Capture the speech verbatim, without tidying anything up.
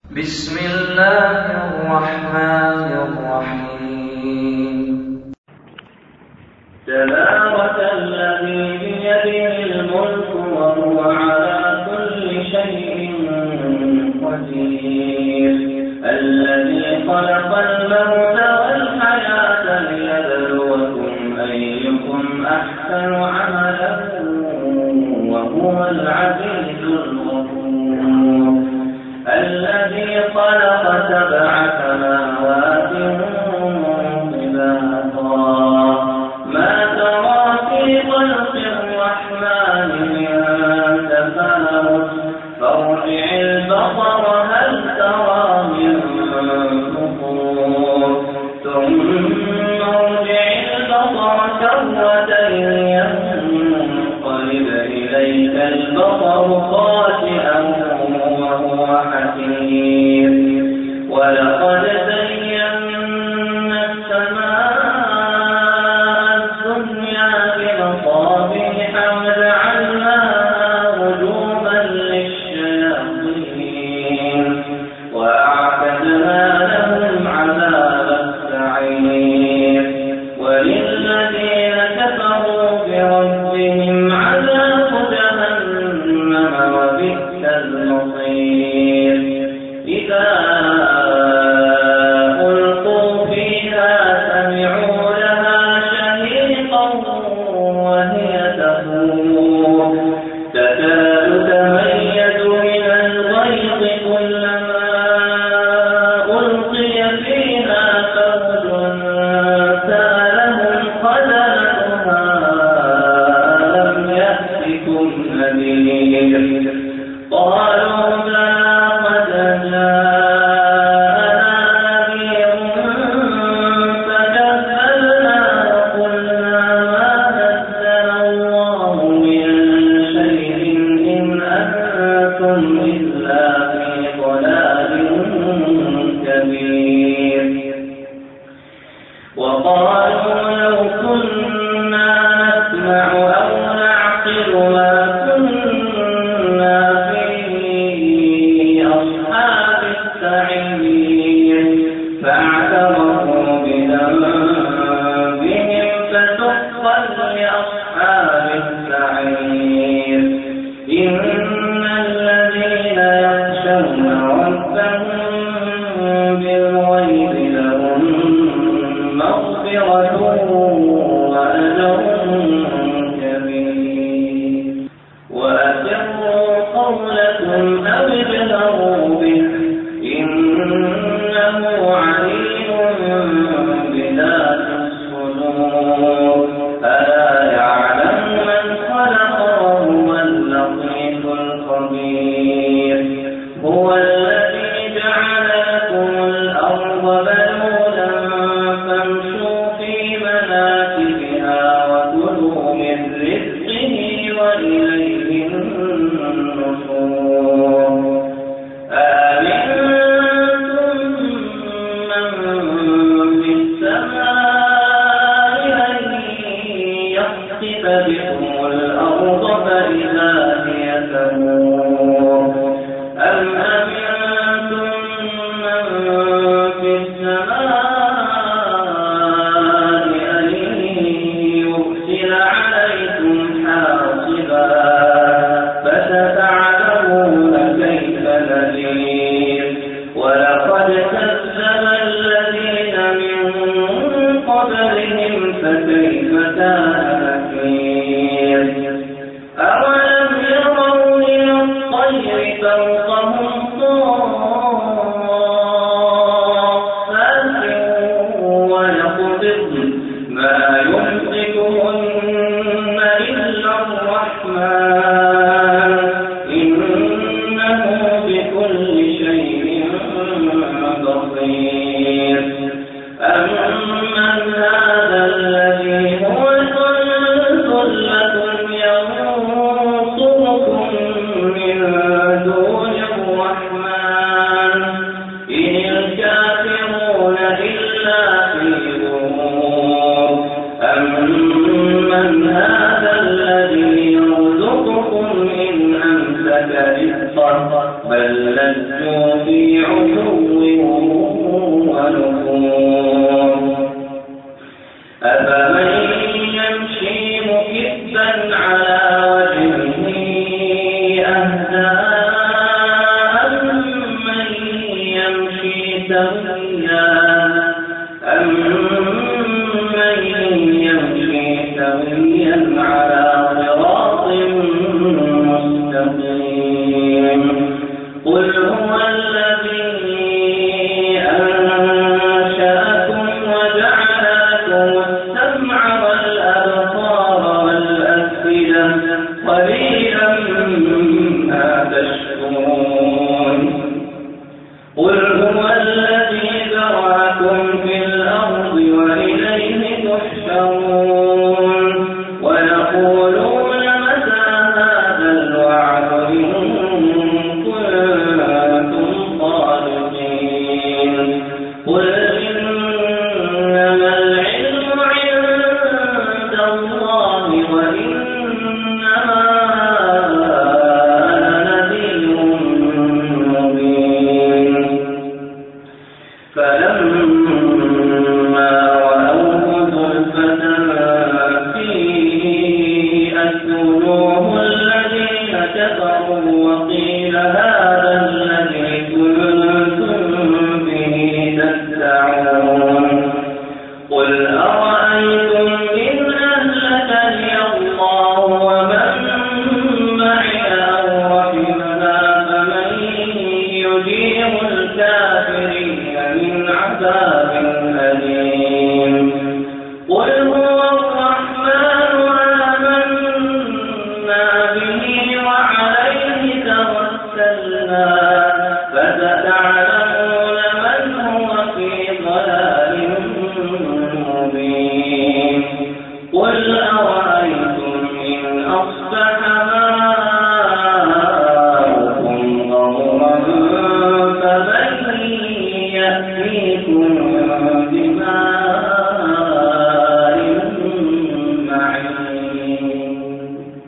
بسم الله الرحمن الرحيم. تبارك الذي بيده الملك وهو على كل شيء قدير، الذي خلق الموت والحياة ليبلوكم أيكم أحسن عملا وهو العزيز الغفور، الذي خلق سبع سماوات طباقا ما ترى في خلق الرحمن من تفاوت فارجع البصر هل ترى من فطور ثم ارجع البصر كرتين ينقلب إليك البصر خاسئا وهو حسير، ولقد زينا السماء الدنيا بمصابيح وجعلناها رجوما للشياطين وأعتدنا لهم عذاب السعير، وللذين كفروا بربهم عذاب جهنم وبئس المصير. إذا ألقوا فيها سمعوا لها شهيقا وهي تفور تكاد تميز من الغيظ كلما ألقي فيها فوج سألهم خزنتها ألم يأتكم نذير قالوا بلى قد جاءنا نذير فكذبنا وقلنا ما نزل الله من شيء إن أنتم إلا في ضلال كبير. وقالوا لو كنا نسمع أو نعقل ما كنا أصحاب السعير فاعترفوا بذنبهم فسحقا لأصحاب السعير. إن الذين يخشون ربهم بالغيب لهم مغفرة وأجر كبير. وأسروا قولكم أو اجهروا به إنه عليم بذات الصدور، ألا يعلم من خلق وهو اللطيف الخبير. هو الذي جعل لكم الأرض ذلولا فامشوا في مناكبها وكلوا من رزقه وإليه النشور. أأمنتم من في السماء أن يخسف بكم الأرض فإذا هي تمور، أم أمنتم من في السماء أن يرسل عليكم حاصبا فستعلمون كيف نذير. ولقد كذب الذين من قبلهم فكيف كان نكير. أولم يروا إلى الطير فوقهم صافات ويقبضن ما يمسكهن إلا الرحمن إنه بكل شيء بصير. أمن هذا الذي هو ثلة ينصركم من دون الرحمن إن الكافرون إلا في غرور. أمن هذا الذي يرزقكم إن أمسك رزقه بل لجوا في عتو سويا أمن يمشي سويا على صراط مستقيم قل هو الذي أنشأكم وجعل لكم السمع والأبصار والأفئدة قليلا ما تشكرون قل هو الذي ذرأكم في الأرض وإليه تحشرون ويقولون متى هذا الوعد إن كنتم صادقين قل إنما العلم عند الله وإنما أنا نذير مبين فلما رأوه زلفة سيئت وجوه الذين كفروا وقيل هذا الذي كنتم به تدعون قل أرأيتم إن أهلكني الله ومن معي أو رحمنا فمن يجير الكافرين من عذاب أليم قل هو الرحمن آمنا به وعليه توكلنا فستعلمون من هو في ضلال مبين قل أرأيتم